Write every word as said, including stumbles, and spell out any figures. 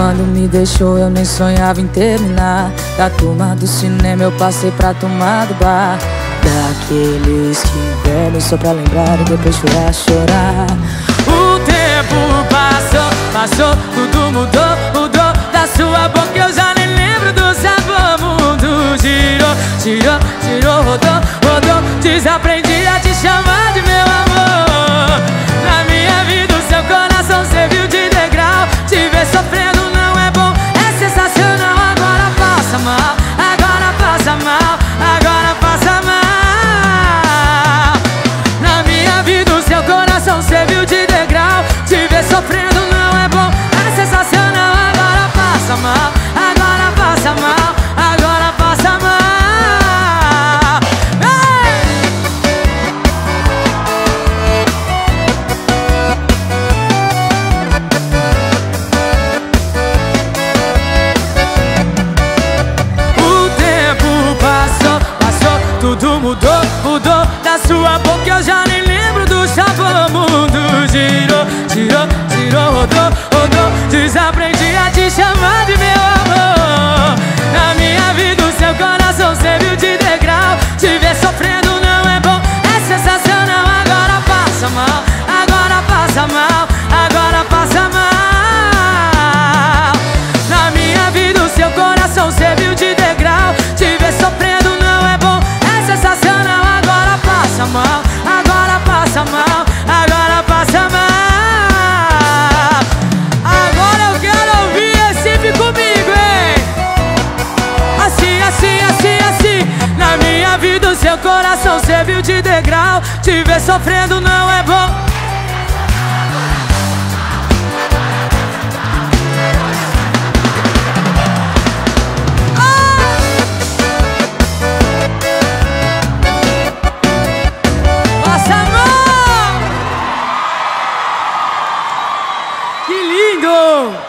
Quando me deixou eu nem sonhava em terminar. Da turma do cinema eu passei pra turma do bar. Daqueles que velhos só pra lembrar e depois chorar, chorar. O tempo passou, passou, tudo mudou, mudou. Da sua boca eu já nem lembro do sabor. Mundo girou, girou, girou, rodou, rodou. Desaprendi a te chamar de meu amor. Na minha vida o seu coração serviu de degrau. Te ver sofrendo não é bom, é sensacional. Agora passa mal, agora passa mal, agora passa mal. Na minha vida o seu coração serviu de degrau. Te ver sofrendo não é bom, é sensacional. Agora passa mal, agora passa mal, agora passa mal. Tudo mudou, mudou. Da sua boca eu já nem lembro do sabor. Mundo girou, girou, girou, rodou, rodou. Desaprendi a te chamar de meu amor. Na minha vida o seu coração serviu de degrau. Te ver sofrendo não é bom, é sensacional. Agora passa mal, agora passa mal, agora passa mal. Na minha vida o seu coração serviu de degrau. Te ver sofrendo não é bom, sensacional, agora passa mal, agora passa mal, agora passa mal. Agora eu quero ouvir Recife comigo, hein? Assim, assim, assim, assim. Na minha vida o seu coração serviu de degrau. Te ver sofrendo não é bom. Que lindo!